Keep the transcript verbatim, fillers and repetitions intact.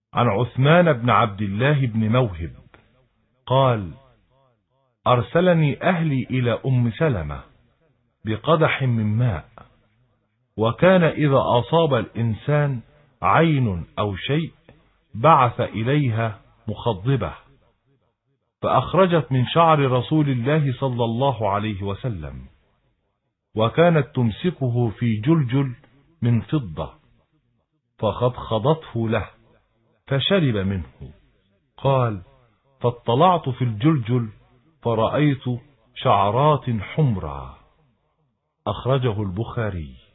عن عثمان بن عبد الله بن موهب قال: أرسلني أهلي إلى أم سلمة بقدح من ماء، وكان إذا أصاب الإنسان عين أو شيء بعث إليها مخضبة، فأخرجت من شعر رسول الله صلى الله عليه وسلم، وكانت تمسكه في جلجل من فضة، فخضخضته له فشرب منه. قال: فاطلعت في الجلجل فرأيت شعرات حمرا. أخرجه البخاري.